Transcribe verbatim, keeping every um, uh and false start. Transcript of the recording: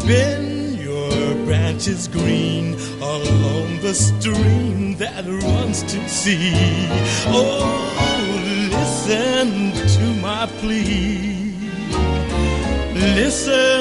Bend your branches green along the stream that runs to sea. Oh, listen to my plea. Listen